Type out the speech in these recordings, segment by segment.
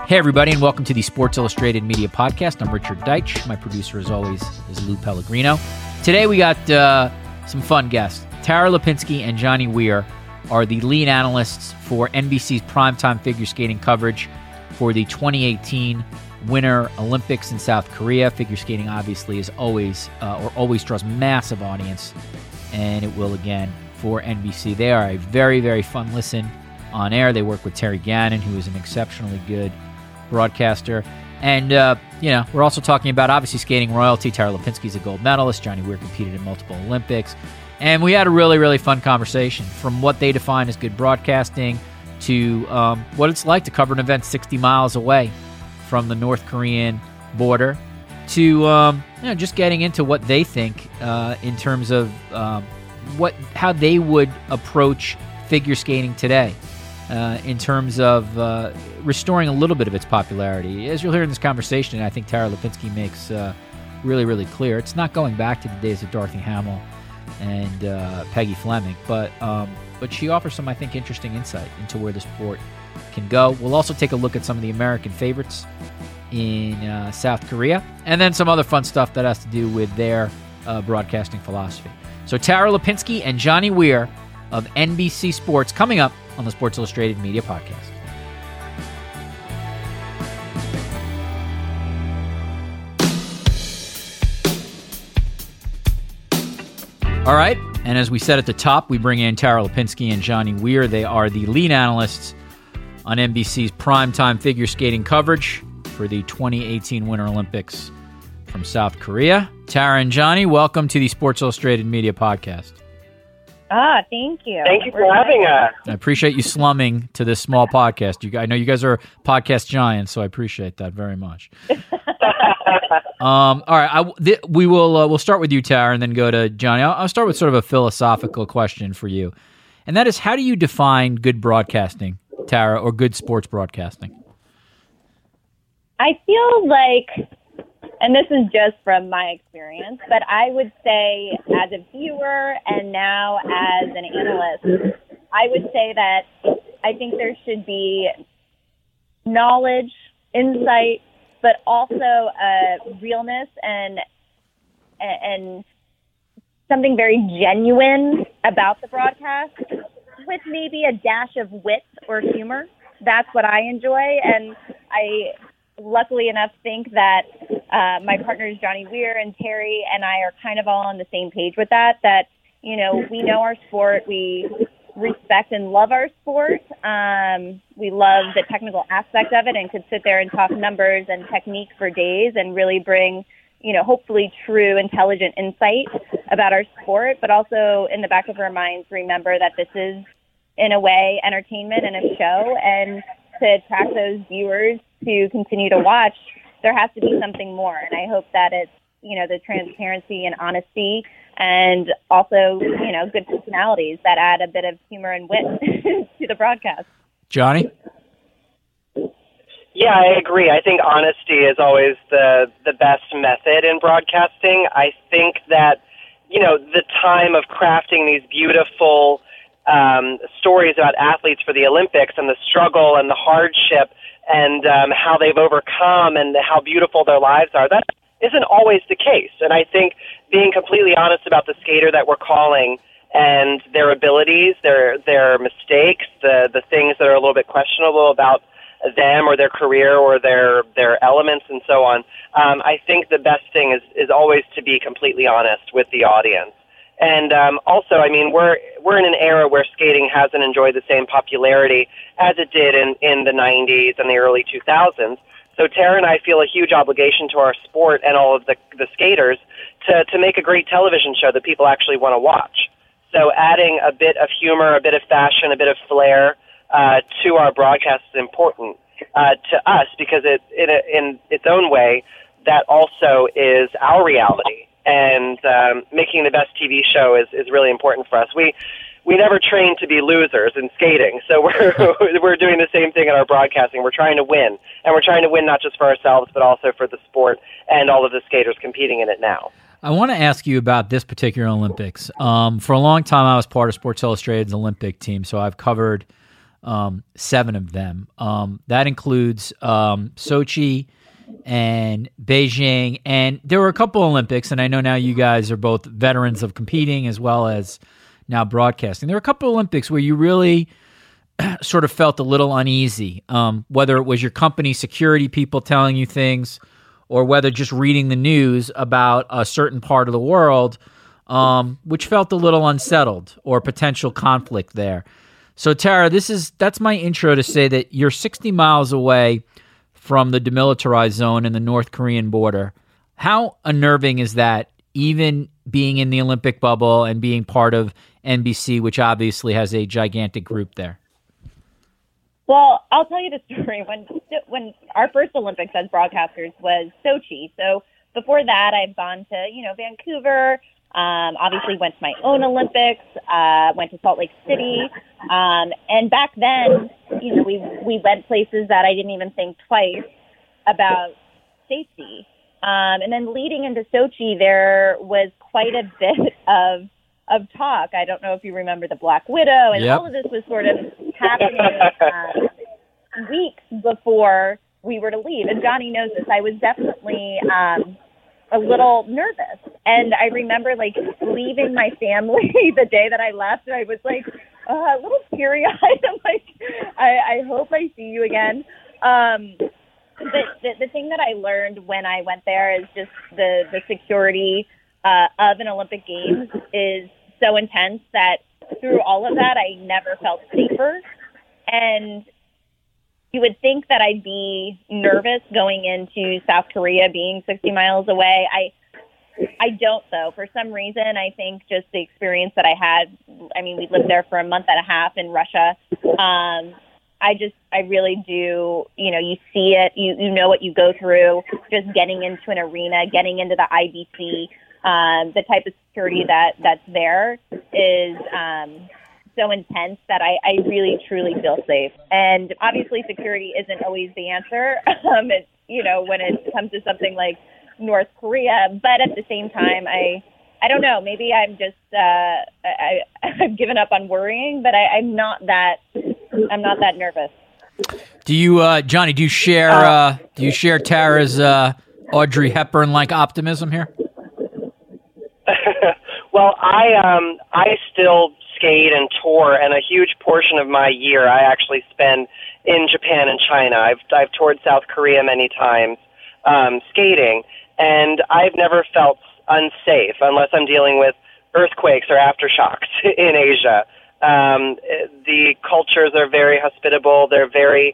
Hey, everybody, and welcome to the Sports Illustrated Media Podcast. I'm Richard Deitch. My producer, as always, is Lou Pellegrino. Today, we got some fun guests. Tara Lipinski and Johnny Weir are the lead analysts for NBC's primetime figure skating coverage for the 2018 Winter Olympics in South Korea. Figure skating, obviously, is always draws massive audience, and it will again for NBC. They are a very, very fun listen on air. They work with Terry Gannon, who is an exceptionally good broadcaster. And, we're also talking about, obviously, skating royalty. Tara Lipinski is a gold medalist. Johnny Weir competed in multiple Olympics. And we had a really, really fun conversation from what they define as good broadcasting to what it's like to cover an event 60 miles away from the North Korean border to just getting into what they think in terms of how they would approach figure skating today. In terms of restoring a little bit of its popularity. As you'll hear in this conversation, I think Tara Lipinski makes really, really clear, it's not going back to the days of Dorothy Hamill and Peggy Fleming, but she offers some, I think, interesting insight into where the sport can go. We'll also take a look at some of the American favorites in South Korea, and then some other fun stuff that has to do with their broadcasting philosophy. So Tara Lipinski and Johnny Weir of NBC Sports coming up on the Sports Illustrated Media Podcast. All right, and as we said at the top, we bring in Tara Lipinski and Johnny Weir. They are the lead analysts on NBC's primetime figure skating coverage for the 2018 Winter Olympics from South Korea. Tara and Johnny, welcome to the Sports Illustrated Media Podcast. Thank you. Thank you for having us. I appreciate you slumming to this small podcast. I know you guys are podcast giants, so I appreciate that very much. All right, we'll start with you, Tara, and then go to Johnny. I'll start with sort of a philosophical question for you, and that is, how do you define good broadcasting, Tara, or good sports broadcasting? I feel like, and this is just from my experience, but I would say as a viewer and now as an analyst, I would say that I think there should be knowledge, insight, but also realness and something very genuine about the broadcast with maybe a dash of wit or humor. That's what I enjoy, and I luckily enough think that my partners Johnny Weir and Terry and I are kind of all on the same page with that, we know our sport, we respect and love our sport, we love the technical aspect of it and could sit there and talk numbers and technique for days and really bring, hopefully true, intelligent insight about our sport, but also in the back of our minds remember that this is, in a way, entertainment and a show, and to attract those viewers to continue to watch, there has to be something more. And I hope that it's, the transparency and honesty and also, good personalities that add a bit of humor and wit to the broadcast. Johnny? Yeah, I agree. I think honesty is always the best method in broadcasting. I think that, the time of crafting these beautiful stories about athletes for the Olympics and the struggle and the hardship and how they've overcome and how beautiful their lives are, that isn't always the case. And I think being completely honest about the skater that we're calling and their abilities, their mistakes, the things that are a little bit questionable about them or their career or their elements and so on, I think the best thing is always to be completely honest with the audience. And also, we're in an era where skating hasn't enjoyed the same popularity as it did in the 90s and the early 2000s. So Tara and I feel a huge obligation to our sport and all of the skaters to make a great television show that people actually want to watch. So adding a bit of humor, a bit of fashion, a bit of flair to our broadcast is important to us because in its own way, that also is our reality. And making the best TV show is really important for us. We never trained to be losers in skating, so we're doing the same thing in our broadcasting. We're trying to win, and we're trying to win not just for ourselves, but also for the sport and all of the skaters competing in it now. I want to ask you about this particular Olympics. For a long time, I was part of Sports Illustrated's Olympic team, so I've covered 7 of them. That includes Sochi and Beijing, and there were a couple Olympics, and I know now you guys are both veterans of competing as well as now broadcasting. There were a couple Olympics where you really sort of felt a little uneasy, whether it was your company security people telling you things or whether just reading the news about a certain part of the world, which felt a little unsettled or potential conflict there. So Tara, that's my intro to say that you're 60 miles away from the demilitarized zone and the North Korean border. How unnerving is that, even being in the Olympic bubble and being part of NBC, which obviously has a gigantic group there? Well, I'll tell you the story. When our first Olympics as broadcasters was Sochi. So before that, I've gone to, Vancouver, obviously went to my own Olympics, went to Salt Lake City. And back then, we went places that I didn't even think twice about safety. And then leading into Sochi, there was quite a bit of talk. I don't know if you remember the Black Widow, and Yep. all of this was sort of happening weeks before we were to leave. And Johnny knows this. I was definitely a little nervous. And I remember leaving my family the day that I left. I was a little teary-eyed. I'm I hope I see you again. The thing that I learned when I went there is just the security of an Olympic Games is so intense that through all of that, I never felt safer. And you would think that I'd be nervous going into South Korea being 60 miles away. I don't, though. For some reason, I think just the experience that I had, we lived there for a month and a half in Russia. I really do, you see it, you know what you go through, just getting into an arena, getting into the IBC, the type of security that's there is so intense that I really, truly feel safe. And obviously security isn't always the answer, when it comes to something like North Korea. But at the same time, I don't know, maybe I'm just, I've given up on worrying, but I'm not that nervous. Do you, Johnny, do you share Tara's Audrey Hepburn-like optimism here? Well, I still skate and tour, and a huge portion of my year I actually spend in Japan and China. I've toured South Korea many times skating, and I've never felt unsafe unless I'm dealing with earthquakes or aftershocks in Asia. The cultures are very hospitable. They're very,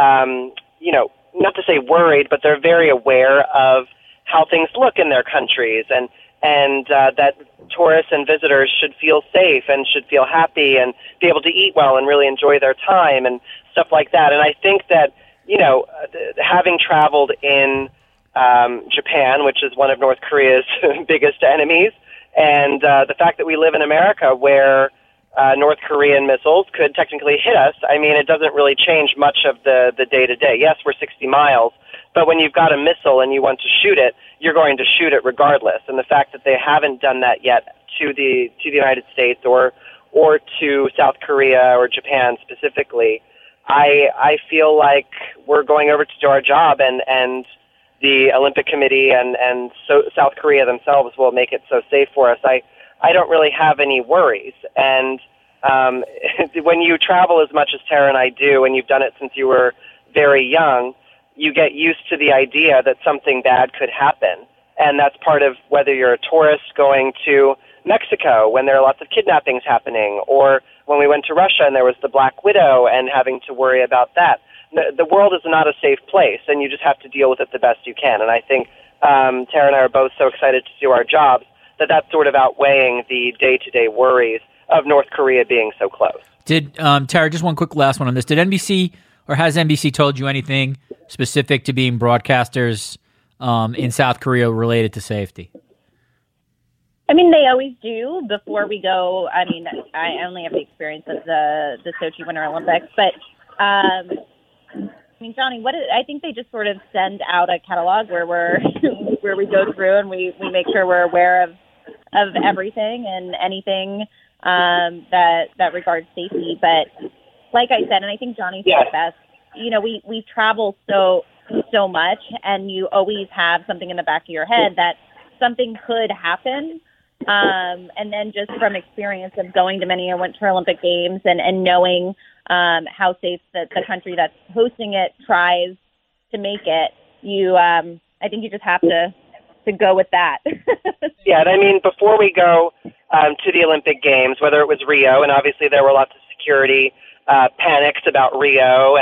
not to say worried, but they're very aware of how things look in their countries, and that tourists and visitors should feel safe and should feel happy and be able to eat well and really enjoy their time and stuff like that. And I think that, having traveled in Japan, which is one of North Korea's biggest enemies, and the fact that we live in America where North Korean missiles could technically hit us, it doesn't really change much of the day-to-day. Yes, we're 60 miles, but when you've got a missile and you want to shoot it, you're going to shoot it regardless. And the fact that they haven't done that yet to the United States or to South Korea or Japan specifically, I feel like we're going over to do our job, and the Olympic Committee and so South Korea themselves will make it so safe for us. I don't really have any worries. And when you travel as much as Tara and I do, and you've done it since you were very young, you get used to the idea that something bad could happen. And that's part of whether you're a tourist going to Mexico when there are lots of kidnappings happening, or when we went to Russia and there was the Black Widow and having to worry about that. The world is not a safe place, and you just have to deal with it the best you can. And I think Tara and I are both so excited to do our jobs that that's sort of outweighing the day-to-day worries of North Korea being so close. Did Tara, just one quick last one on this. Did NBC or has NBC told you anything specific to being broadcasters in South Korea related to safety? They always do before we go. I only have the experience of the Sochi Winter Olympics, but Johnny, I think they just sort of send out a catalog where where we go through and we make sure we're aware of everything and anything that regards safety. But like I said, and I think Johnny said it best, we travel so much, and you always have something in the back of your head that something could happen. And then just from experience of going to many Winter Olympic Games and knowing how safe the country that's hosting it tries to make it, I think you just have to go with that. Yeah, and I mean, before we go to the Olympic Games, whether it was Rio, and obviously there were lots of security panics about Rio,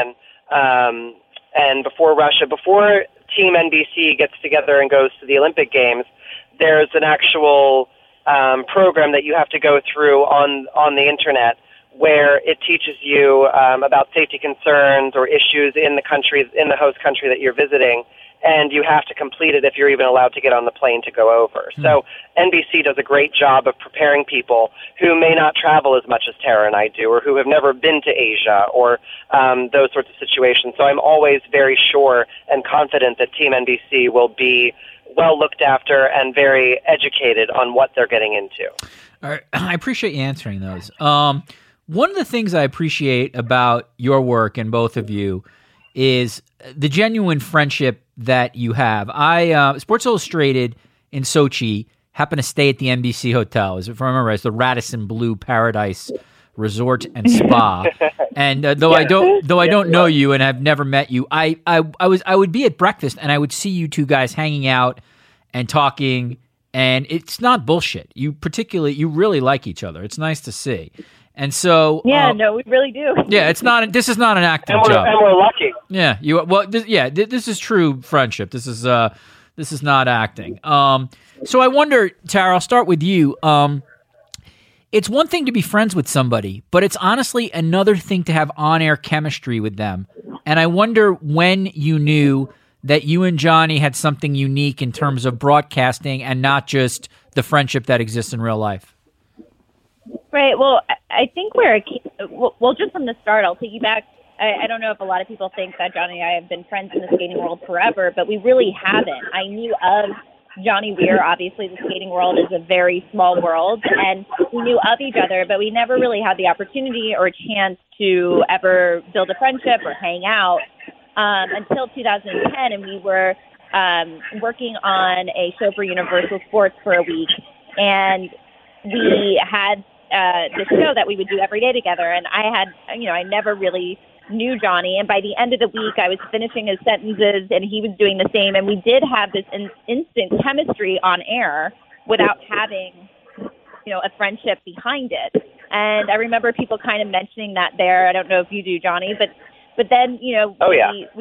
and before Russia, before Team NBC gets together and goes to the Olympic Games, there's an actual program that you have to go through on the internet where it teaches you about safety concerns or issues in the host country that you're visiting, and you have to complete it if you're even allowed to get on the plane to go over. So NBC does a great job of preparing people who may not travel as much as Tara and I do, or who have never been to Asia, or those sorts of situations. So I'm always very sure and confident that Team NBC will be well looked after and very educated on what they're getting into. All right. I appreciate you answering those. One of the things I appreciate about your work and both of you is the genuine friendship that you have. Sports Illustrated in Sochi happened to stay at the NBC Hotel, if I remember, as the Radisson Blue Paradise Resort and Spa. And though I don't know you and have never met you, I would be at breakfast and I would see you two guys hanging out and talking, and it's not bullshit. You really like each other. It's nice to see. And so, no, we really do. Yeah, this is not an acting job. And we're lucky. Yeah, this is true friendship. This is not acting. So I wonder, Tara, I'll start with you. It's one thing to be friends with somebody, but it's honestly another thing to have on-air chemistry with them. And I wonder when you knew that you and Johnny had something unique in terms of broadcasting and not just the friendship that exists in real life. Right. Well, I think just from the start, I'll take you back. I don't know if a lot of people think that Johnny and I have been friends in the skating world forever, but we really haven't. I knew of Johnny Weir. Obviously, the skating world is a very small world, and we knew of each other, but we never really had the opportunity or chance to ever build a friendship or hang out until 2010, and we were working on a show for Universal Sports for a week, and we had this show that we would do every day together, and I never really knew Johnny, and by the end of the week I was finishing his sentences and he was doing the same, and we did have this instant chemistry on air without having a friendship behind it. And I remember people kind of mentioning that there. I don't know if you do, Johnny, but then we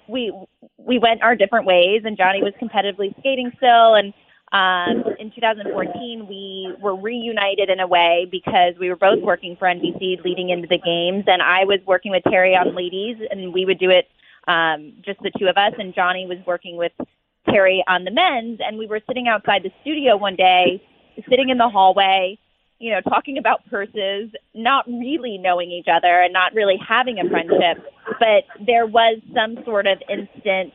went our different ways, and Johnny was competitively skating still, and in 2014, we were reunited in a way because we were both working for NBC leading into the games, and I was working with Terry on ladies, and we would do it just the two of us, and Johnny was working with Terry on the men's, and we were sitting outside the studio one day, sitting in the hallway, talking about purses, not really knowing each other and not really having a friendship, but there was some sort of instant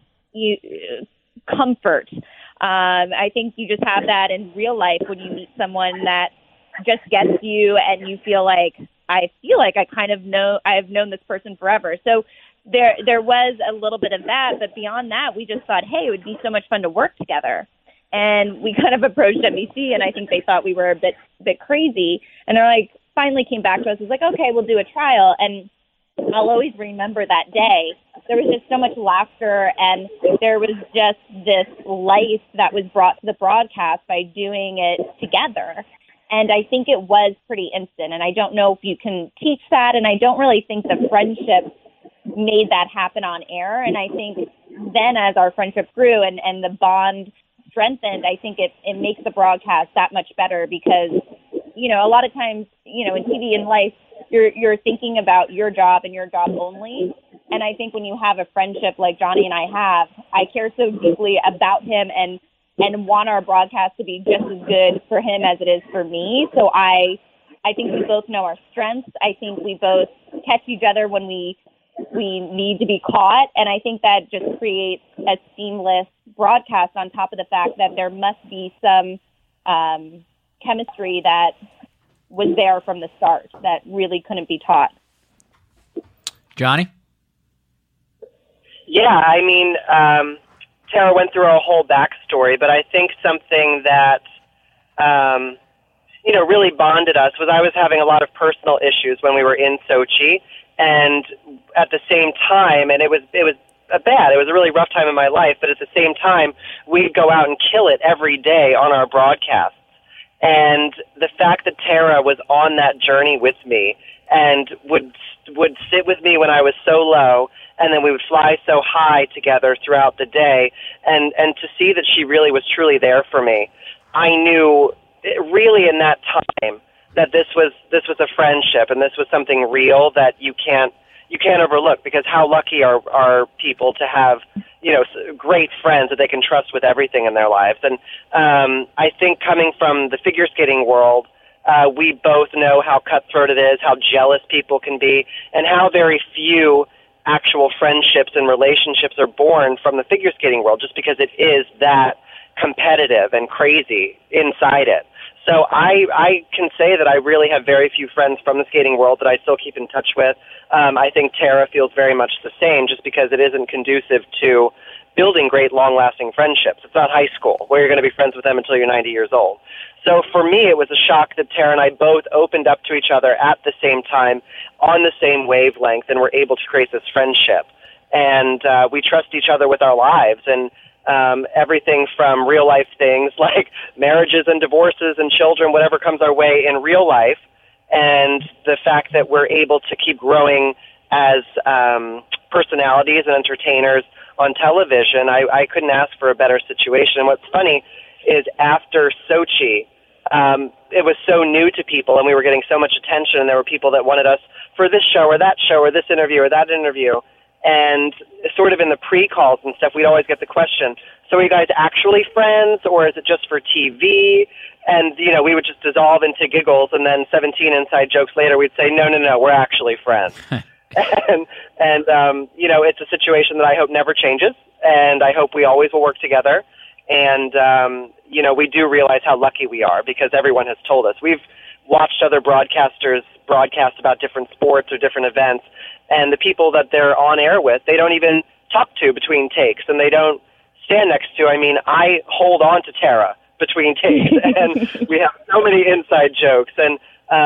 comfort. I think you just have that in real life when you meet someone that just gets you and you feel like I kind of know, I've known this person forever. So there was a little bit of that, but beyond that, we just thought, hey, it would be so much fun to work together. And we kind of approached NBC, and I think they thought we were a bit crazy. And they're like, finally came back to us. It's like, okay, we'll do a trial. And I'll always remember that day. There was just so much laughter, and there was just this life that was brought to the broadcast by doing it together. And I think it was pretty instant, and I don't know if you can teach that, and I don't really think the friendship made that happen on air. And I think then as our friendship grew and the bond strengthened, I think it makes the broadcast that much better because, a lot of times, in TV and life, you're thinking about your job and your job only. And I think when you have a friendship like Johnny and I have, I care so deeply about him and want our broadcast to be just as good for him as it is for me. So I think we both know our strengths. I think we both catch each other when we need to be caught. And I think that just creates a seamless broadcast on top of the fact that there must be some chemistry that was there from the start that really couldn't be taught. Johnny? Yeah, I mean, Tara went through a whole backstory, but I think something that, really bonded us was I was having a lot of personal issues when we were in Sochi, and at the same time, and it was it was a really rough time in my life, but at the same time, we'd go out and kill it every day on our broadcasts. And the fact that Tara was on that journey with me and would sit with me when I was so low, and then we would fly so high together throughout the day, and to see that she really was truly there for me, I knew really in that time that this was a friendship, and this was something real that you can't overlook, because how lucky are people to have, great friends that they can trust with everything in their lives. And I think coming from the figure skating world, we both know how cutthroat it is, how jealous people can be, and how very few actual friendships and relationships are born from the figure skating world, just because it is that competitive and crazy inside it. So I can say that I really have very few friends from the skating world that I still keep in touch with. I think Tara feels very much the same, just because it isn't conducive to building great, long-lasting friendships. It's not high school, where you're going to be friends with them until you're 90 years old. So for me, it was a shock that Tara and I both opened up to each other at the same time, on the same wavelength, and were able to create this friendship. And we trust each other with our lives, and everything from real-life things like marriages and divorces and children, whatever comes our way in real life, and the fact that we're able to keep growing as personalities and entertainers on television. I couldn't ask for a better situation. And what's funny is after Sochi, it was so new to people, and we were getting so much attention, and there were people that wanted us for this show or that show or this interview or that interview. And sort of in the pre-calls and stuff, we'd always get the question, so are you guys actually friends, or is it just for TV? And, we would just dissolve into giggles, and then 17 inside jokes later, we'd say, no, we're actually friends. and it's a situation that I hope never changes, and I hope we always will work together. And, we do realize how lucky we are, because everyone has told us. We've watched other broadcasters broadcast about different sports or different events, and the people that they're on air with, they don't even talk to between takes, and they don't stand next to. I mean, I hold on to Tara between takes, and we have so many inside jokes, and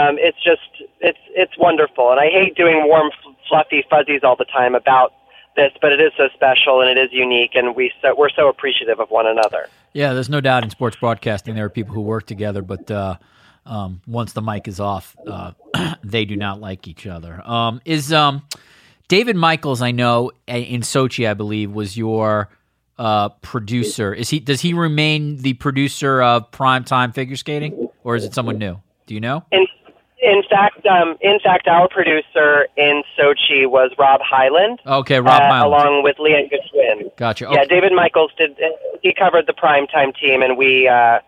it's wonderful. And I hate doing warm, fluffy fuzzies all the time about this, but it is so special, and it is unique, and we're so appreciative of one another. Yeah, there's no doubt in sports broadcasting there are people who work together, but once the mic is off, they do not like each other. Is David Michaels, I know, in Sochi, I believe, was your producer. Does he remain the producer of primetime figure skating, or is it someone new? Do you know? In fact, our producer in Sochi was Rob Hyland. Okay, Rob Hyland, along with Leanne Goodwin. Gotcha. Okay. Yeah, David Michaels he covered the primetime team, and we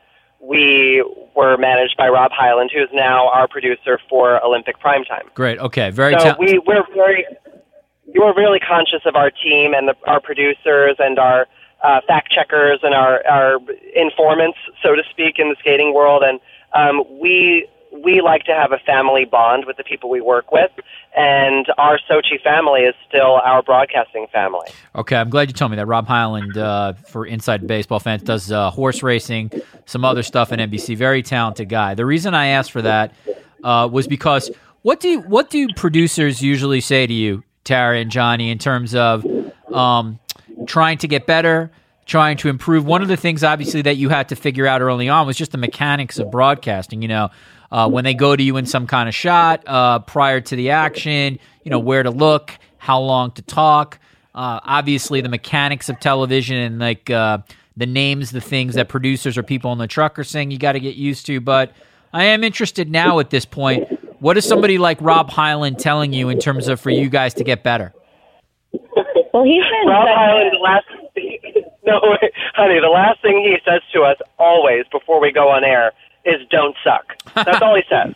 were managed by Rob Hyland, who's now our producer for Olympic Primetime. Great. Okay. We're really conscious of our team and our producers and our fact checkers and our informants, so to speak, in the skating world. And we like to have a family bond with the people we work with, and our Sochi family is still our broadcasting family. Okay, I'm glad you told me that. Rob Hyland, for Inside Baseball fans, does horse racing, some other stuff in NBC. Very talented guy. The reason I asked for that was because what do producers usually say to you, Tara and Johnny, in terms of trying to get better, trying to improve? One of the things, obviously, that you had to figure out early on was just the mechanics of broadcasting. When they go to you in some kind of shot prior to the action, where to look, how long to talk. Obviously, the mechanics of television and the names, the things that producers or people in the truck are saying, you got to get used to. But I am interested now at this point. What is somebody like Rob Hyland telling you in terms of for you guys to get better? Well, he's been Rob Hyland. The last thing he says to us always before we go on air is "Don't suck." That's all he says.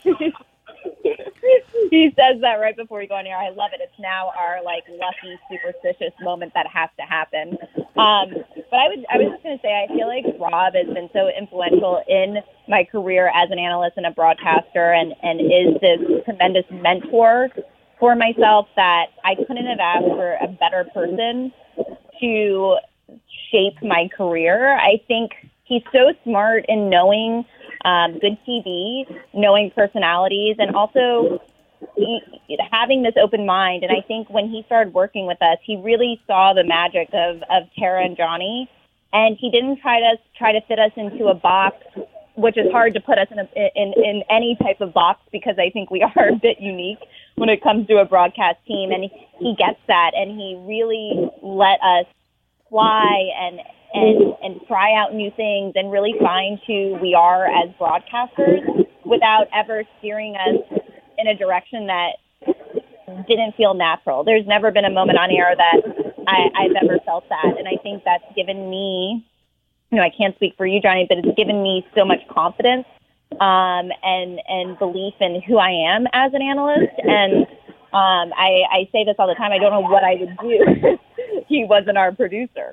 He says that right before we go on air. I love it. It's now our lucky superstitious moment that has to happen. But I was just going to say, I feel like Rob has been so influential in my career as an analyst and a broadcaster, and is this tremendous mentor for myself that I couldn't have asked for a better person to shape my career. I think he's so smart in knowing good TV, knowing personalities, and also having this open mind. And I think when he started working with us, he really saw the magic of Tara and Johnny, and he didn't try to fit us into a box, which is hard to put us in any type of box, because I think we are a bit unique when it comes to a broadcast team, and he gets that, and he really let us fly and try out new things and really find who we are as broadcasters without ever steering us in a direction that didn't feel natural. There's never been a moment on air that I've ever felt that, and I think that's given me, I can't speak for you, Johnny, but it's given me so much confidence and belief in who I am as an analyst. And I say this all the time, I don't know what I would do if he wasn't our producer.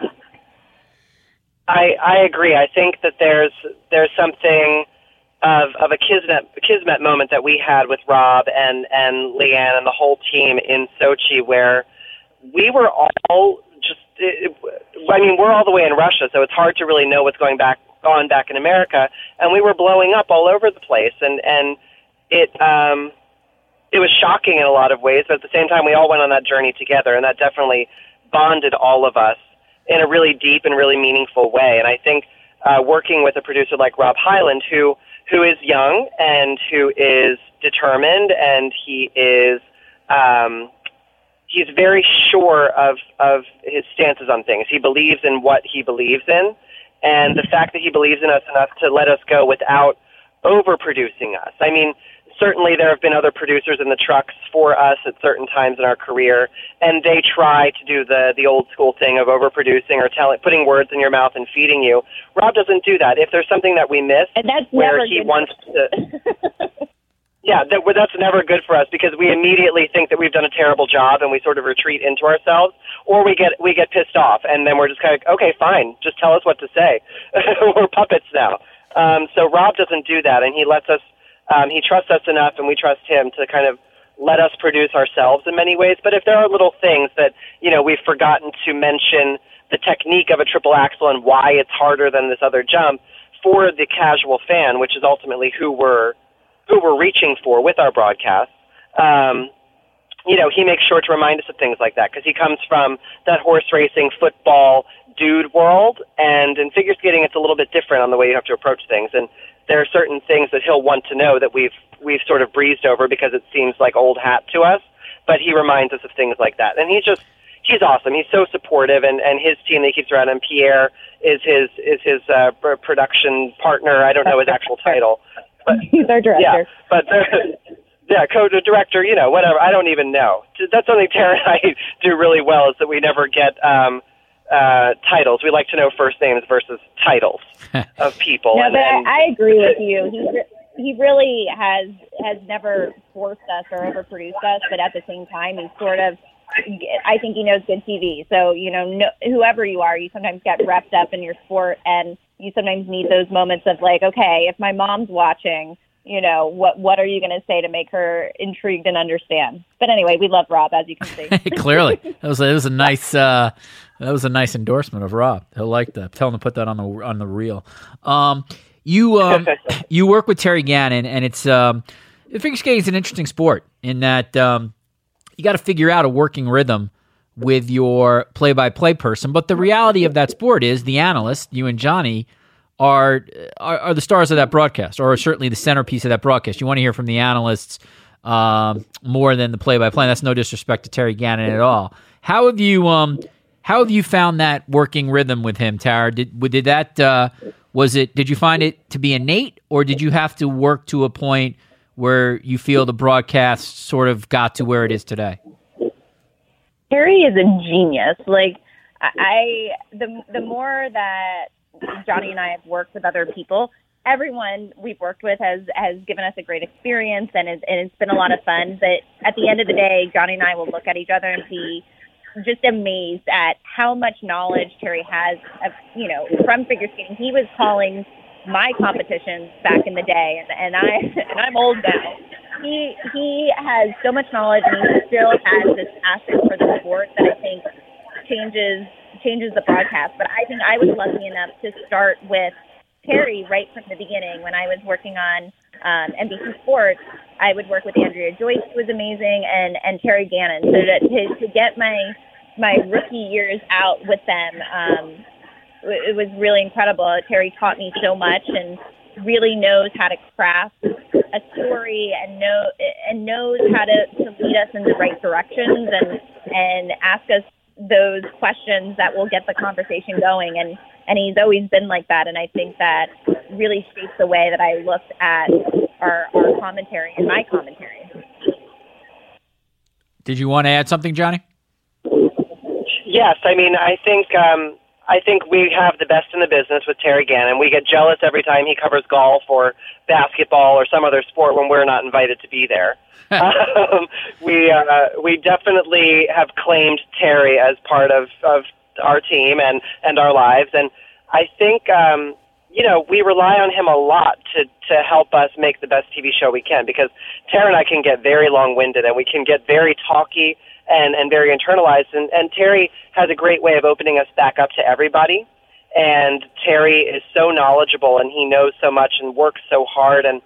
I agree. I think that there's something of a kismet moment that we had with Rob and Leanne and the whole team in Sochi, where we were all we're all the way in Russia, so it's hard to really know what's going on back in America, and we were blowing up all over the place, and it was shocking in a lot of ways, but at the same time we all went on that journey together, and that definitely bonded all of us in a really deep and really meaningful way. And I think working with a producer like Rob Hyland, who is young and who is determined, and he is he's very sure of his stances on things. He believes in what he believes in, and the fact that he believes in us enough to let us go without overproducing us. I mean, certainly there have been other producers in the trucks for us at certain times in our career, and they try to do the old school thing of overproducing or putting words in your mouth and feeding you. Rob doesn't do that. If there's something that we miss, and that's where he wants to... Yeah, that's never good for us, because we immediately think that we've done a terrible job and we sort of retreat into ourselves, or we get pissed off, and then we're just kind of, okay, fine, just tell us what to say. We're puppets now. So Rob doesn't do that, and he lets us, he trusts us enough, and we trust him to kind of let us produce ourselves in many ways. But if there are little things that, we've forgotten to mention the technique of a triple axel and why it's harder than this other jump for the casual fan, which is ultimately who we're reaching for with our broadcast, he makes sure to remind us of things like that, because he comes from that horse racing, football, dude world, and in figure skating it's a little bit different on the way you have to approach things, and there are certain things that he'll want to know that we've sort of breezed over because it seems like old hat to us, but he reminds us of things like that, and he's awesome. He's so supportive, and his team that he keeps around him, Pierre, is his production partner. I don't know his actual title. But, he's our director. Yeah, but co-director, whatever. I don't even know. That's something Tara and I do really well, is that we never get titles. We like to know first names versus titles of people. No, but I agree with you. He really has never forced us or overproduced us, but at the same time, he's sort of, I think he knows good TV. So, whoever you are, you sometimes get wrapped up in your sport, and you sometimes need those moments of like, okay, if my mom's watching, what are you going to say to make her intrigued and understand? But anyway, we love Rob, as you can see. Clearly, that was a nice endorsement of Rob. He'll like that. Tell him to put that on the reel. You work with Terry Gannon, and it's figure skating is an interesting sport in that you got to figure out a working rhythm with your play-by-play person. But the reality of that sport is the analysts, you and Johnny, are the stars of that broadcast, or certainly the centerpiece of that broadcast. You want to hear from the analysts more than the play-by-play. And that's no disrespect to Terry Gannon at all. How have you found that working rhythm with him, Tara? Did you find it to be innate, or did you have to work to a point where you feel the broadcast sort of got to where it is today? Terry is a genius. Like, the more that Johnny and I have worked with other people, everyone we've worked with has given us a great experience, and it's been a lot of fun. But at the end of the day, Johnny and I will look at each other and be just amazed at how much knowledge Terry has of, from figure skating. He was calling my competitions back in the day, and I'm old now. He has so much knowledge, and he still has this passion for the sport that I think changes the broadcast. But I think I was lucky enough to start with Terry right from the beginning. When I was working on NBC Sports, I would work with Andrea Joyce, who was amazing, and Terry Gannon. So to get my rookie years out with them, it was really incredible. Terry taught me so much and really knows how to craft a story and knows how to lead us in the right directions and ask us those questions that will get the conversation going. And he's always been like that. And I think that really shapes the way that I looked at our commentary and my commentary. Did you want to add something, Johnny? Yes, I mean, I think we have the best in the business with Terry Gannon. We get jealous every time he covers golf or basketball or some other sport when we're not invited to be there. We definitely have claimed Terry as part of our team and our lives, and I think we rely on him a lot to help us make the best TV show we can, because Terry and I can get very long-winded and we can get very talky and very internalized, and Terry has a great way of opening us back up to everybody. And Terry is so knowledgeable, and he knows so much and works so hard, and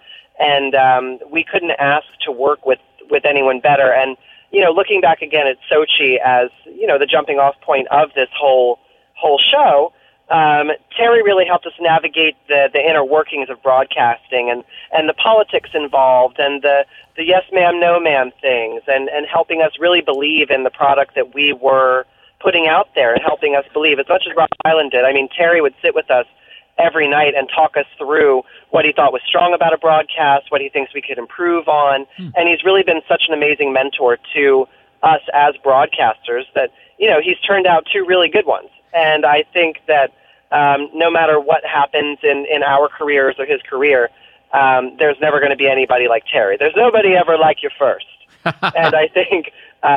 we couldn't ask to work with anyone better. And looking back again at Sochi as the jumping off point of this whole show, Terry really helped us navigate the inner workings of broadcasting and the politics involved and the yes ma'am, no ma'am things, and helping us really believe in the product that we were putting out there, and helping us believe as much as Rob Island did. I mean, Terry would sit with us every night and talk us through what he thought was strong about a broadcast, what he thinks we could improve on, and he's really been such an amazing mentor to us as broadcasters that, he's turned out two really good ones. And I think that no matter what happens in our careers or his career, there's never going to be anybody like Terry. There's nobody ever like you first. And I think,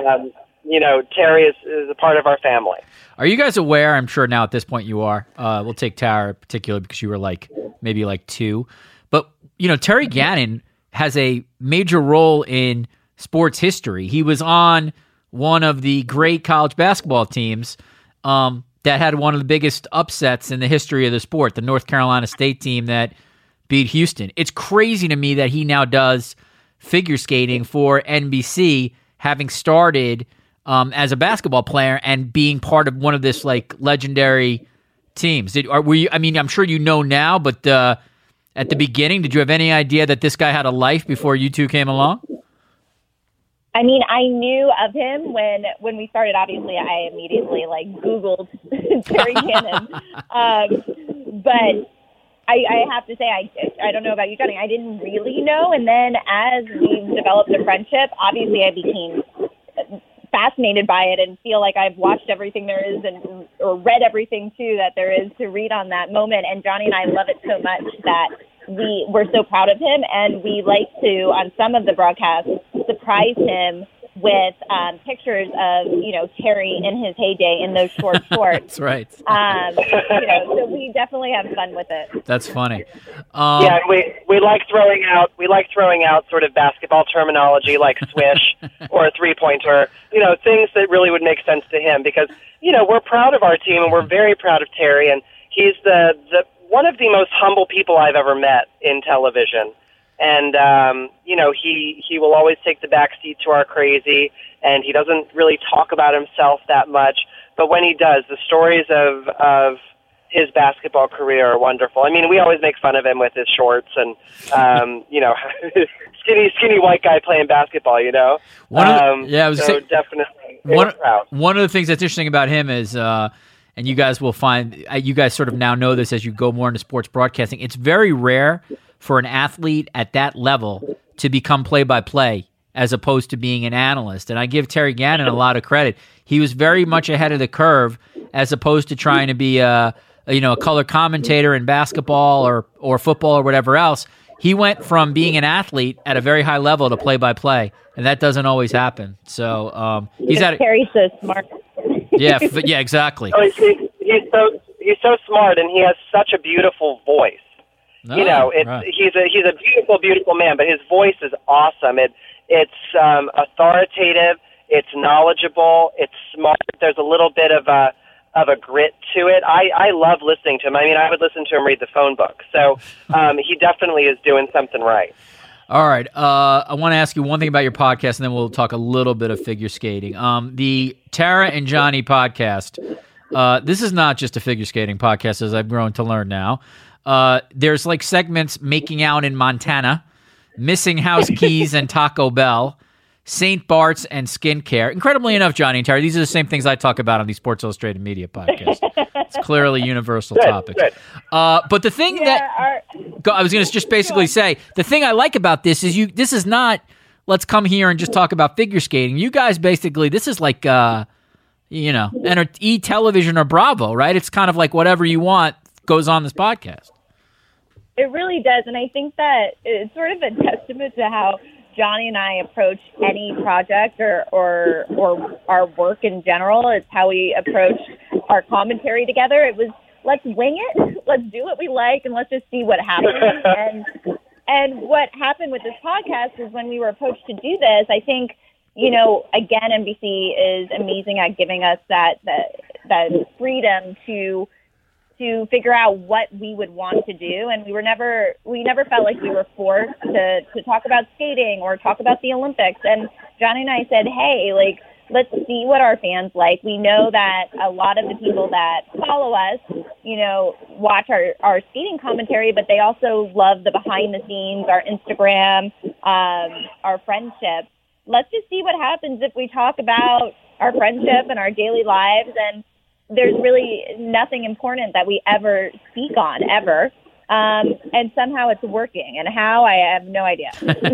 Terry is a part of our family. Are you guys aware? I'm sure now at this point you are. We'll take Tara in particular because you were maybe 2. But, Terry Gannon has a major role in sports history. He was on one of the great college basketball teams that had one of the biggest upsets in the history of the sport, the North Carolina State team that beat Houston. It's crazy to me that he now does figure skating for NBC, having started as a basketball player and being part of one of this legendary teams. I'm sure you know now, but at the beginning, did you have any idea that this guy had a life before you two came along? I mean, I knew of him when we started. Obviously, I immediately Googled Terry Gannon, but I have to say, I don't know about you, Johnny. I didn't really know, and then as we developed a friendship, obviously I became fascinated by it and feel like I've watched everything there is or read everything too that there is to read on that moment. And Johnny and I love it so much that we're so proud of him, and we like to, on some of the broadcasts, surprise him with pictures of, Terry in his heyday in those short shorts. That's right. So we definitely have fun with it. That's funny. Yeah, we like throwing out sort of basketball terminology like swish or a 3-pointer, things that really would make sense to him, because, we're proud of our team and we're very proud of Terry, and he's the one of the most humble people I've ever met in television. And, he will always take the back seat to our crazy, and he doesn't really talk about himself that much. But when he does, the stories of his basketball career are wonderful. I mean, we always make fun of him with his shorts and, skinny white guy playing basketball, definitely. One of the things that's interesting about him is, and you guys will find, you guys sort of now know this as you go more into sports broadcasting, it's very rare for an athlete at that level to become play-by-play as opposed to being an analyst. And I give Terry Gannon a lot of credit. He was very much ahead of the curve as opposed to trying to be a color commentator in basketball or football or whatever else. He went from being an athlete at a very high level to play-by-play, and that doesn't always happen. So Terry's so smart. Yeah, exactly. He's so smart, and he has such a beautiful voice. You know, he's a beautiful, beautiful man, but his voice is awesome. It's authoritative. It's knowledgeable. It's smart. There's a little bit of a grit to it. I love listening to him. I mean, I would listen to him read the phone book. So he definitely is doing something right. All right. I want to ask you one thing about your podcast, and then we'll talk a little bit of figure skating. The Tara and Johnny podcast, this is not just a figure skating podcast, as I've grown to learn now. There's like segments making out in Montana, missing house keys and Taco Bell, St. Bart's and skincare. Incredibly enough, Johnny and Tara, these are the same things I talk about on the Sports Illustrated Media podcast. It's clearly universal topics. But the thing I was going to just basically say, the thing I like about this is this is not, let's come here and just talk about figure skating. You guys basically, this is like, E-Television or Bravo, right? It's kind of like whatever you want goes on this podcast. It really does. And I think that it's sort of a testament to how Johnny and I approach any project or our work in general. It's how we approach our commentary together. It was, let's wing it, let's do what we like, and let's just see what happens. And what happened with this podcast is when we were approached to do this, I think, again, NBC is amazing at giving us that freedom to figure out what we would want to do, and we never felt like we were forced to talk about skating or talk about the Olympics. And Johnny and I said, hey, like, let's see what our fans like. We know that a lot of the people that follow us, watch our skating commentary, but they also love the behind the scenes, our Instagram, our friendship. Let's just see what happens if we talk about our friendship and our daily lives. And there's really nothing important that we ever speak on, ever. And somehow it's working. And how, I have no idea.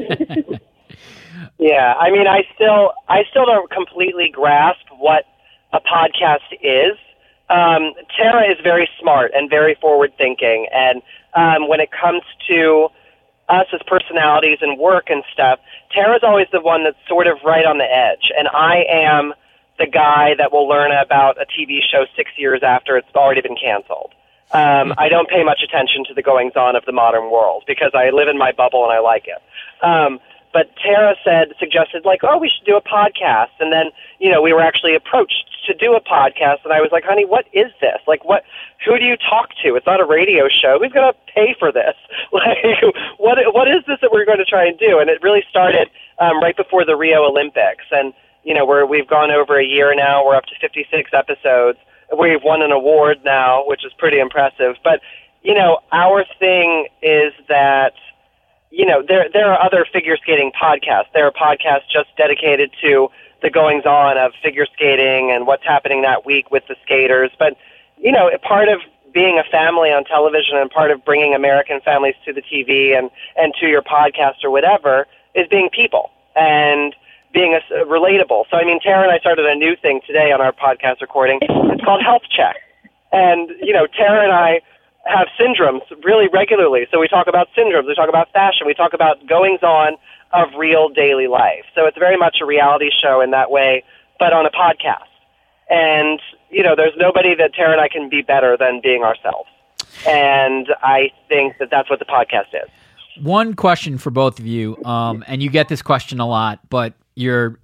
Yeah, I mean, I still don't completely grasp what a podcast is. Tara is very smart and very forward-thinking. And when it comes to us as personalities and work and stuff, Tara's always the one that's sort of right on the edge. And I am the guy that will learn about a TV show 6 years after it's already been canceled. I don't pay much attention to the goings-on of the modern world because I live in my bubble and I like it. But Tara suggested, like, oh, we should do a podcast. And then, we were actually approached to do a podcast. And I was like, honey, what is this? Like, who do you talk to? It's not a radio show. Who's going to pay for this? Like, what is this that we're going to try and do? And it really started right before the Rio Olympics. And, we've gone over a year now. We're up to 56 episodes. We've won an award now, which is pretty impressive. But, our thing is that, there are other figure skating podcasts. There are podcasts just dedicated to the goings-on of figure skating and what's happening that week with the skaters. But, part of being a family on television and part of bringing American families to the TV and to your podcast or whatever is being people and being relatable. So, I mean, Tara and I started a new thing today on our podcast recording. It's called Health Check. And, Tara and I have syndromes really regularly. So we talk about syndromes, we talk about fashion, we talk about goings-on of real daily life. So it's very much a reality show in that way, but on a podcast. And, there's nobody that Tara and I can be better than being ourselves. And I think that that's what the podcast is. One question for both of you, and you get this question a lot, but you're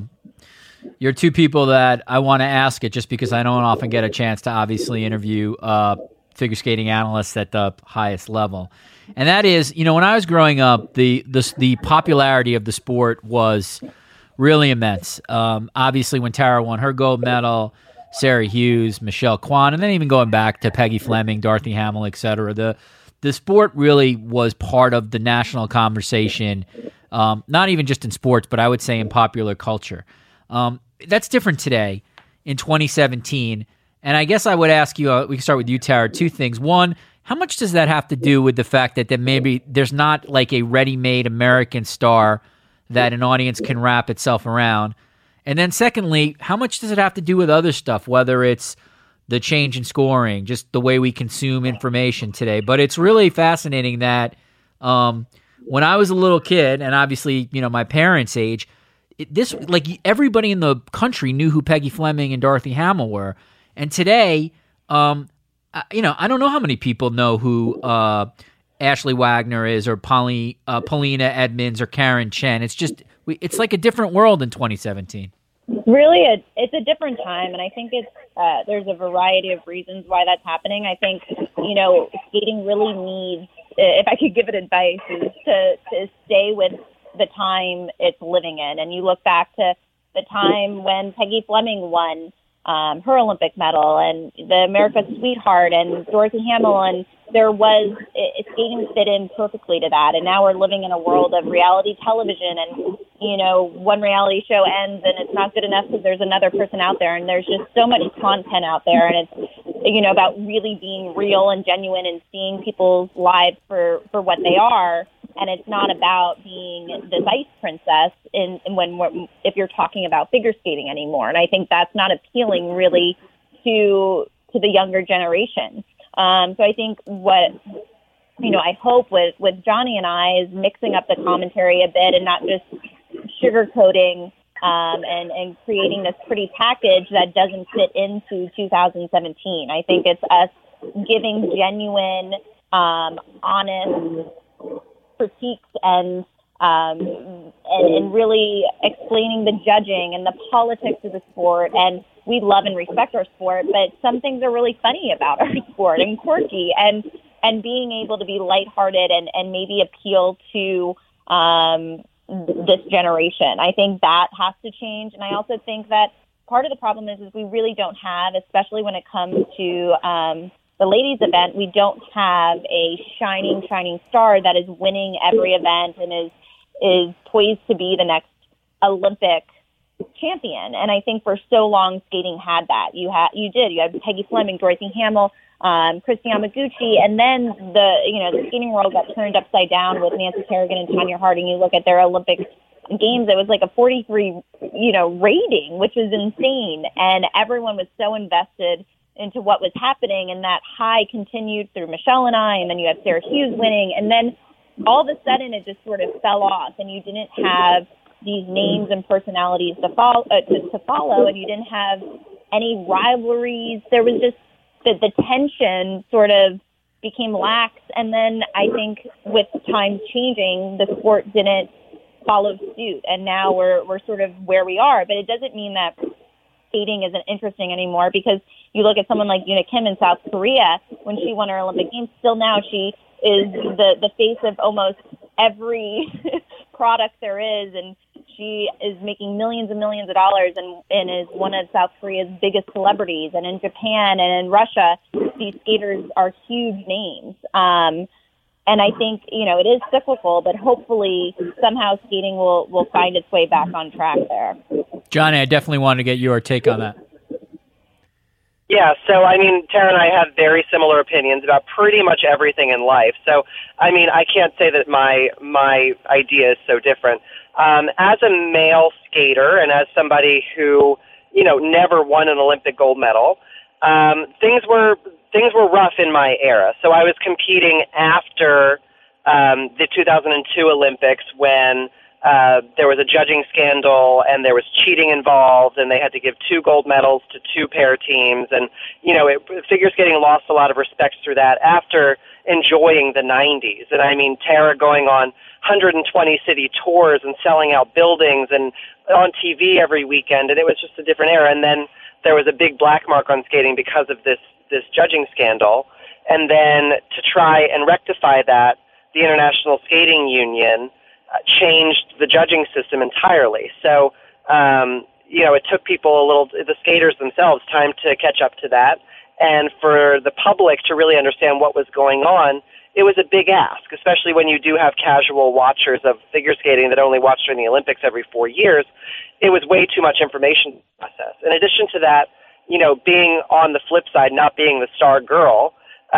two people that I want to ask it just because I don't often get a chance to obviously interview figure skating analysts at the highest level. And that is, when I was growing up, the popularity of the sport was really immense. Obviously, when Tara won her gold medal, Sarah Hughes, Michelle Kwan, and then even going back to Peggy Fleming, Dorothy Hamill, et cetera, the sport really was part of the national conversation, not even just in sports, but I would say in popular culture. That's different today in 2017. And I guess I would ask you, we can start with you, Tara, two things. One, how much does that have to do with the fact that maybe there's not like a ready-made American star that an audience can wrap itself around? And then secondly, how much does it have to do with other stuff, whether it's the change in scoring, just the way we consume information today? But it's really fascinating that when I was a little kid, and obviously, my parents' age, everybody in the country knew who Peggy Fleming and Dorothy Hamill were. And today, I don't know how many people know who Ashley Wagner is, or Paulina Edmonds, or Karen Chen. It's just, it's like a different world in 2017. Really, it's a different time, and I think there's a variety of reasons why that's happening. I think, skating really needs, if I could give it advice, is to stay with the time it's living in. And you look back to the time when Peggy Fleming won her Olympic medal, and the America's Sweetheart, and Dorothy Hamill, and skating fit in perfectly to that. And now we're living in a world of reality television, and one reality show ends and it's not good enough because there's another person out there, and there's just so much content out there, and it's about really being real and genuine and seeing people's lives for what they are. And it's not about being this ice princess if you're talking about figure skating anymore. And I think that's not appealing really to the younger generation. So I think what I hope with Johnny and I is mixing up the commentary a bit and not just sugarcoating and creating this pretty package that doesn't fit into 2017. I think it's us giving genuine, honest critiques and really explaining the judging and the politics of the sport. And we love and respect our sport, but some things are really funny about our sport and quirky, and being able to be lighthearted and maybe appeal to this generation. I think that has to change. And I also think that part of the problem is we really don't have, especially when it comes to the ladies event, we don't have a shining star that is winning every event and is poised to be the next Olympic champion. And I think for so long skating had that. You had Peggy Fleming, Dorothy Hamill, Christy Yamaguchi, and then the skating world got turned upside down with Nancy Kerrigan and Tanya Harding. You look at their Olympic games, it was like a 43 rating, which was insane, and everyone was so invested into what was happening, and that high continued through Michelle and I, and then you had Sarah Hughes winning, and then all of a sudden it just sort of fell off, and you didn't have these names and personalities to follow, and you didn't have any rivalries. There was just the tension sort of became lax, and then I think with times changing, the sport didn't follow suit, and now we're sort of where we are. But it doesn't mean that skating isn't interesting anymore, because you look at someone like Yuna Kim in South Korea, when she won her Olympic Games, still now she is the face of almost every product there is, and she is making millions and millions of dollars and is one of South Korea's biggest celebrities. And in Japan and in Russia, these skaters are huge names. And I think, it is cyclical, but hopefully somehow skating will find its way back on track there. Johnny, I definitely want to get your take on that. Yeah, so, Tara and I have very similar opinions about pretty much everything in life. So, I can't say that my idea is so different. As a male skater and as somebody who, never won an Olympic gold medal, things were rough in my era. So I was competing after the 2002 Olympics when there was a judging scandal and there was cheating involved, and they had to give 2 gold medals to 2 pair teams. And, figure skating lost a lot of respect through that after enjoying the 90s. And Tara going on 120 city tours and selling out buildings and on TV every weekend, and it was just a different era. And then there was a big black mark on skating because of this judging scandal. And then to try and rectify that, the International Skating Union changed the judging system entirely. So, it took people the skaters themselves, time to catch up to that. And for the public to really understand what was going on, it was a big ask, especially when you do have casual watchers of figure skating that only watch during the Olympics every 4 years. It was way too much information to process. In addition to that, being on the flip side, not being the star girl,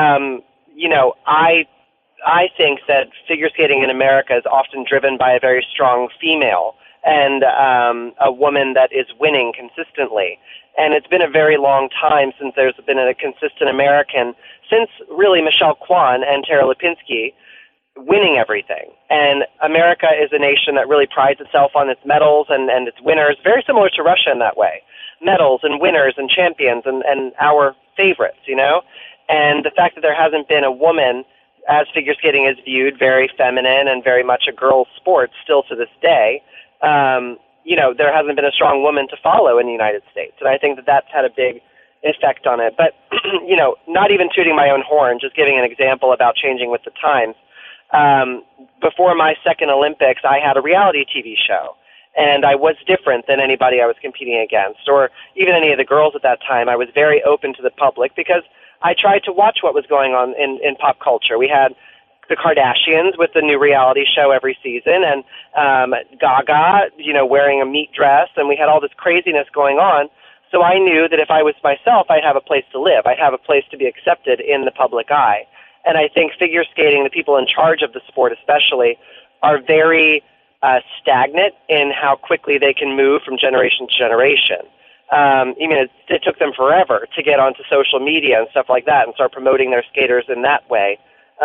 I think that figure skating in America is often driven by a very strong female and a woman that is winning consistently. And it's been a very long time since there's been a consistent American, since really Michelle Kwan and Tara Lipinski winning everything. And America is a nation that really prides itself on its medals and its winners, very similar to Russia in that way. Medals and winners and champions and our favorites, And the fact that there hasn't been a woman as figure skating is viewed very feminine and very much a girl's sport still to this day, there hasn't been a strong woman to follow in the United States. And I think that that's had a big effect on it. But, not even tooting my own horn, just giving an example about changing with the times. Before my second Olympics, I had a reality TV show. And I was different than anybody I was competing against, or even any of the girls at that time. I was very open to the public because I tried to watch what was going on in pop culture. We had the Kardashians with the new reality show every season, and Gaga, wearing a meat dress, and we had all this craziness going on. So I knew that if I was myself, I'd have a place to live. I'd have a place to be accepted in the public eye. And I think figure skating, the people in charge of the sport especially, are very stagnant in how quickly they can move from generation to generation. It took them forever to get onto social media and stuff like that and start promoting their skaters in that way.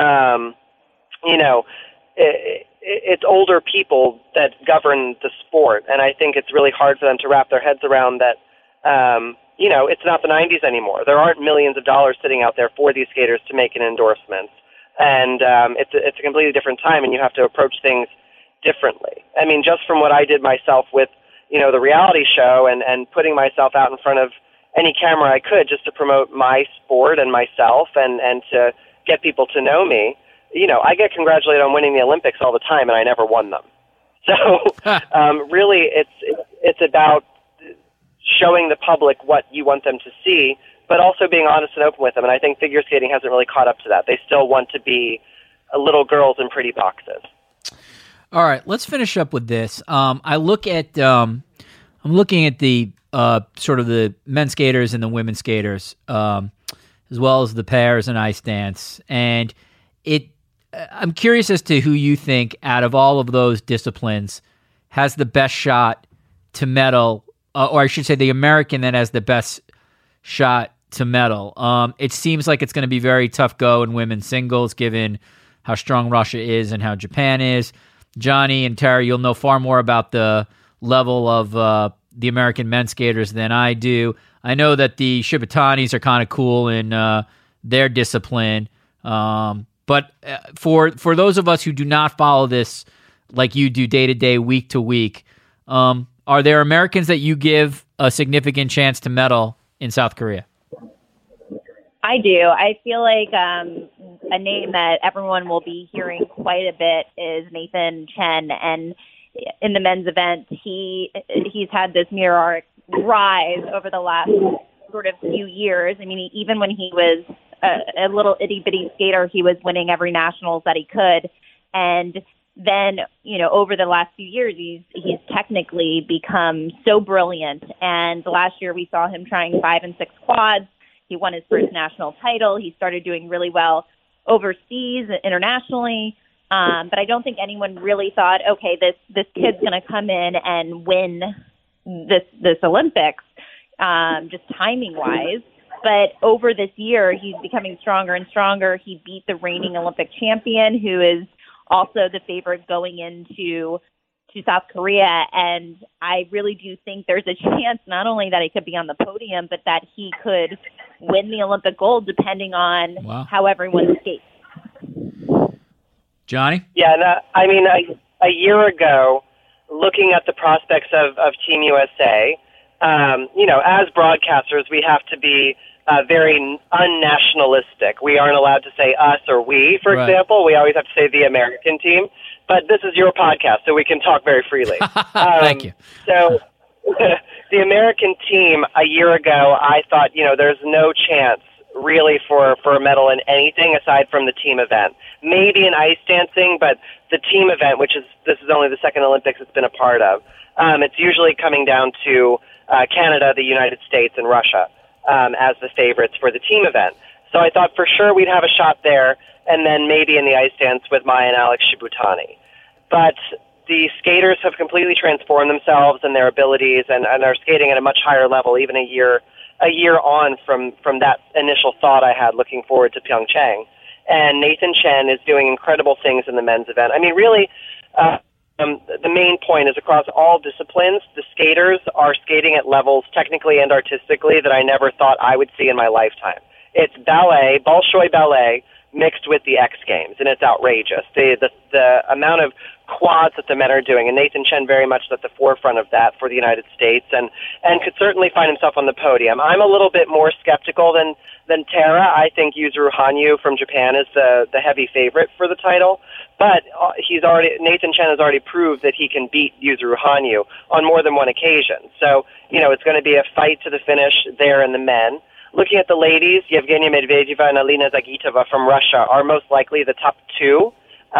It's older people that govern the sport, and I think it's really hard for them to wrap their heads around that, it's not the 90s anymore. There aren't millions of dollars sitting out there for these skaters to make an endorsement. And it's a completely different time, and you have to approach things differently. I mean, just from what I did myself with, the reality show and putting myself out in front of any camera I could just to promote my sport and myself and to get people to know me, I get congratulated on winning the Olympics all the time, and I never won them. So really it's about showing the public what you want them to see, but also being honest and open with them. And I think figure skating hasn't really caught up to that. They still want to be little girls in pretty boxes. All right, let's finish up with this. I'm looking at the sort of the men's skaters and the women's skaters, as well as the pairs and ice dance. And I'm curious as to who you think out of all of those disciplines has the best shot to medal, or I should say the American that has the best shot to medal. It seems like it's going to be very tough go in women's singles, given how strong Russia is and how Japan is. Johnny and Tara, you'll know far more about the level of the American men's skaters than I do. I know that the Shibutanis are kind of cool in their discipline. But for those of us who do not follow this like you do day to day, week to week, are there Americans that you give a significant chance to medal in South Korea? I do. I feel like a name that everyone will be hearing quite a bit is Nathan Chen. And in the men's event, he's had this meteoric rise over the last sort of few years. I mean, even when he was a little itty-bitty skater, he was winning every nationals that he could. And then, over the last few years, he's technically become so brilliant. And last year we saw him trying 5 and 6 quads. He won his first national title. He started doing really well overseas, internationally. But I don't think anyone really thought, okay, this kid's going to come in and win this Olympics, just timing-wise. But over this year, he's becoming stronger and stronger. He beat the reigning Olympic champion, who is also the favorite going into South Korea. And I really do think there's a chance not only that he could be on the podium, but that he could win the Olympic gold depending on how everyone skates. Johnny? Yeah, a year ago, looking at the prospects of Team USA, as broadcasters, we have to be very unnationalistic. We aren't allowed to say us or we, for example. We always have to say the American team. But this is your podcast, so we can talk very freely. Thank you. So the American team, a year ago, I thought, there's no chance really for a medal in anything aside from the team event. Maybe in ice dancing, but the team event, this is only the second Olympics it's been a part of, it's usually coming down to Canada, the United States, and Russia as the favorites for the team event. So I thought for sure we'd have a shot there, and then maybe in the ice dance with Maya and Alex Shibutani. But the skaters have completely transformed themselves and their abilities and are skating at a much higher level, even a year on from that initial thought I had looking forward to Pyeongchang. And Nathan Chen is doing incredible things in the men's event. I mean, really, the main point is across all disciplines, the skaters are skating at levels technically and artistically that I never thought I would see in my lifetime. It's ballet, Bolshoi ballet, mixed with the X Games, and it's outrageous. The amount of quads that the men are doing, and Nathan Chen very much at the forefront of that for the United States, and could certainly find himself on the podium. I'm a little bit more skeptical than Tara. I think Yuzuru Hanyu from Japan is the heavy favorite for the title, but Nathan Chen has already proved that he can beat Yuzuru Hanyu on more than one occasion. So, it's going to be a fight to the finish there in the men. Looking at the ladies, Yevgenia Medvedeva and Alina Zagitova from Russia are most likely the top two.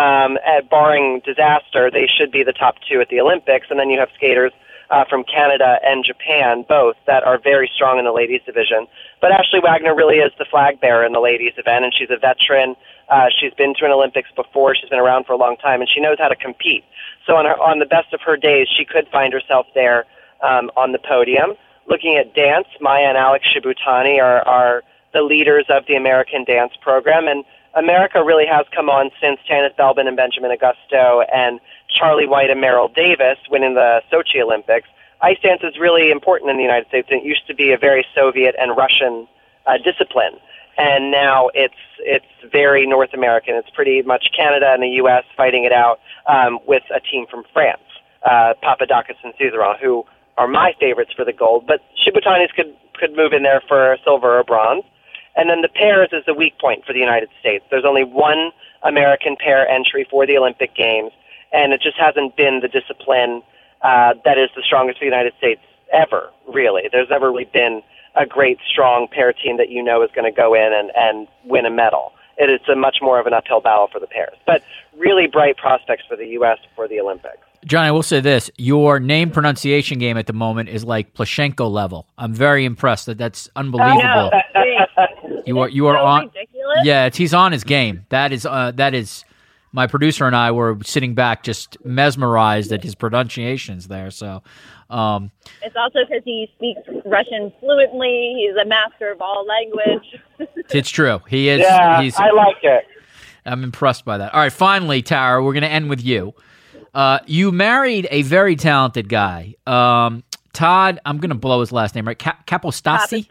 Barring disaster, they should be the top two at the Olympics. And then you have skaters from Canada and Japan, both, that are very strong in the ladies division. But Ashley Wagner really is the flag bearer in the ladies event, and she's a veteran. She's been to an Olympics before. She's been around for a long time, and she knows how to compete. So on the best of her days, she could find herself there on the podium. Looking at dance, Maya and Alex Shibutani are the leaders of the American dance program, and America really has come on since Tanith Belbin and Benjamin Augusto and Charlie White and Merrill Davis winning the Sochi Olympics. Ice dance is really important in the United States. It used to be a very Soviet and Russian discipline, and now it's very North American. It's pretty much Canada and the U.S. fighting it out with a team from France, Papadakis and Suzerain, who are my favorites for the gold, but Shibutanis could move in there for silver or bronze. And then the pairs is the weak point for the United States. There's only one American pair entry for the Olympic Games, and it just hasn't been the discipline that is the strongest for the United States ever, really. There's never really been a great, strong pair team that is going to go in and win a medal. It is a much more of an uphill battle for the pairs. But really bright prospects for the U.S. for the Olympics. John, I will say this. Your name pronunciation game at the moment is like Plashenko level. I'm very impressed. That's unbelievable. You are so on. Ridiculous. Yeah, he's on his game. That is my producer and I were sitting back just mesmerized at his pronunciations there. So it's also because he speaks Russian fluently. He's a master of all language. It's true. He is. Yeah, I like it. I'm impressed by that. All right, finally, Tara, we're going to end with you. You married a very talented guy. Todd, I'm going to blow his last name, right? Capostacci?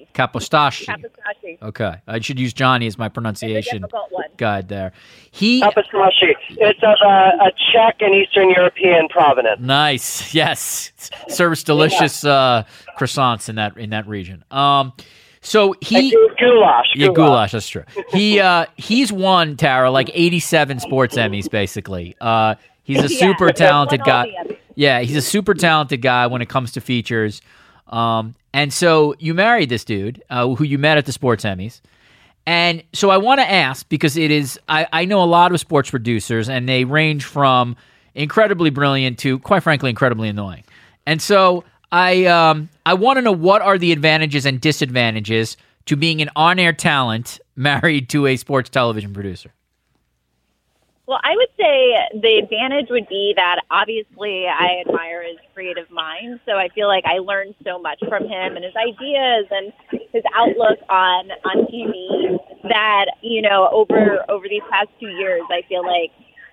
Capostacci. Okay. I should use Johnny as my pronunciation guide there. Capostacci. It's of a Czech and Eastern European provenance. Nice. Yes. Serves delicious croissants in that region. So he goulash. Yeah, goulash, that's true. He's won, Tara, like 87 sports Emmys, basically. He's a super talented guy. Yeah, he's a super talented guy when it comes to features. And so you married this dude who you met at the Sports Emmys. And so I want to ask, because it is, I know a lot of sports producers, and they range from incredibly brilliant to, quite frankly, incredibly annoying. And so I want to know, what are the advantages and disadvantages to being an on-air talent married to a sports television producer? Well, I would say the advantage would be that obviously I admire his creative mind. So I feel like I learned so much from him and his ideas and his outlook on TV that, over these past 2 years, I feel like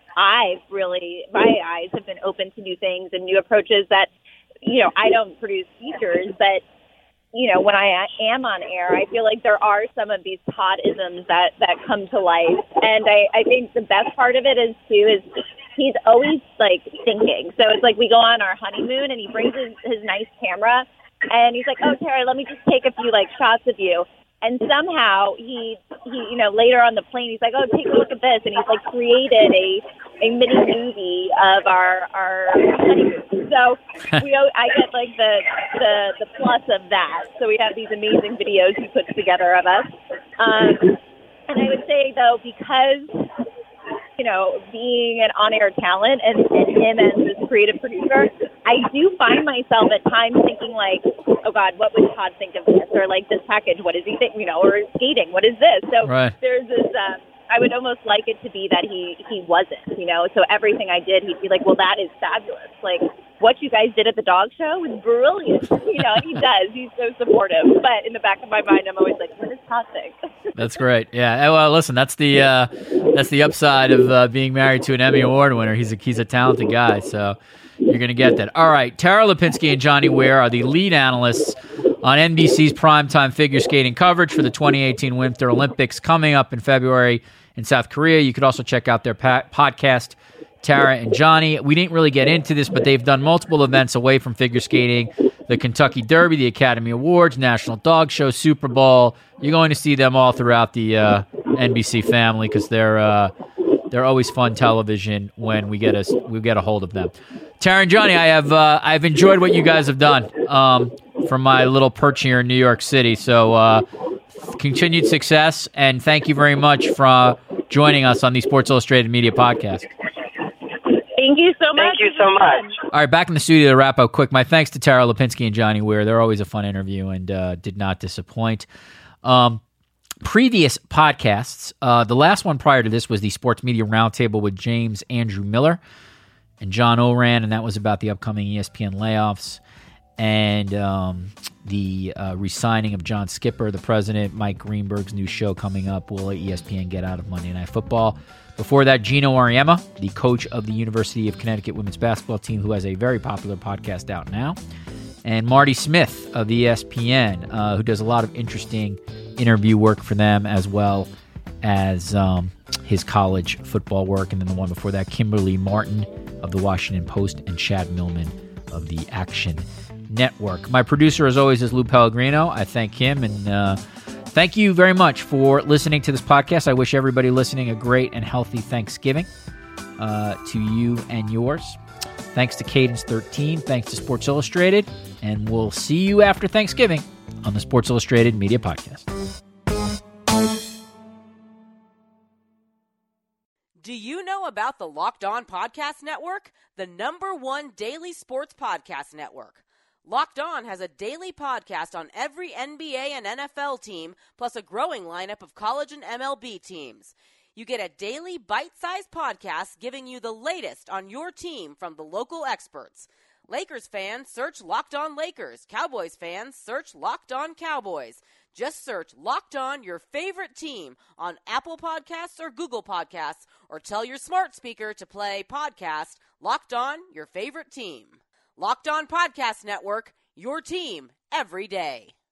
my eyes have been open to new things and new approaches that, I don't produce features, but when I am on air, I feel like there are some of these Todd-isms that come to life. And I think the best part of it is he's always, thinking. So it's like we go on our honeymoon, and he brings his nice camera, and he's like, oh, Tara, let me just take a few, shots of you. And somehow he later on the plane, he's like, oh, take a look at this. And he's, created a mini movie of our honeymoon. So I get the plus of that. So we have these amazing videos he puts together of us. And I would say though, because being an on-air talent and him as this creative producer, I do find myself at times thinking oh God, what would Todd think of this? Or this package, what does he think? Or skating, what is this? So There's this. I would almost like it to be that he wasn't, so everything I did, he'd be like, well, that is fabulous. What you guys did at the dog show was brilliant. And he does. He's so supportive. But in the back of my mind, I'm always like, what does Todd think? That's great. Yeah. Well, listen, that's the upside of being married to an Emmy Award winner. He's a talented guy. So you're going to get that. All right. Tara Lipinski and Johnny Weir are the lead analysts on NBC's primetime figure skating coverage for the 2018 Winter Olympics coming up in February in South Korea. You could also check out their podcast, Tara and Johnny. We didn't really get into this, but they've done multiple events away from figure skating. The Kentucky Derby, the Academy Awards, National Dog Show, Super Bowl. You're going to see them all throughout the NBC family because they're always fun television when we get a hold of them. Tara and Johnny, I've enjoyed what you guys have done from my little perch here in New York City. So continued success, and thank you very much for joining us on the Sports Illustrated Media Podcast. Thank you so much. Thank you so much. All right, back in the studio to wrap up quick. My thanks to Tara Lipinski and Johnny Weir. They're always a fun interview and did not disappoint. Previous podcasts, the last one prior to this was the Sports Media Roundtable with James Andrew Miller and John Oran, and that was about the upcoming ESPN layoffs and the re-signing of John Skipper, the president, Mike Greenberg's new show coming up, Will ESPN Get Out of Monday Night Football? Before that, Gino Auriemma, the coach of the University of Connecticut women's basketball team, who has a very popular podcast out now, and Marty Smith of the ESPN, who does a lot of interesting interview work for them, as well as his college football work. And then the one before that, Kimberly Martin of the Washington Post and Chad Millman of the Action Network. My producer, as always, is Lou Pellegrino. I thank him, and thank you very much for listening to this podcast. I wish everybody listening a great and healthy Thanksgiving to you and yours. Thanks to Cadence 13. Thanks to Sports Illustrated. And we'll see you after Thanksgiving on the Sports Illustrated Media Podcast. Do you know about the Locked On Podcast Network? The #1 daily sports podcast network. Locked On has a daily podcast on every NBA and NFL team, plus a growing lineup of college and MLB teams. You get a daily bite-sized podcast giving you the latest on your team from the local experts. Lakers fans, search Locked On Lakers. Cowboys fans, search Locked On Cowboys. Just search Locked On your favorite team on Apple Podcasts or Google Podcasts, or tell your smart speaker to play podcast Locked On your favorite team. Locked On Podcast Network, your team every day.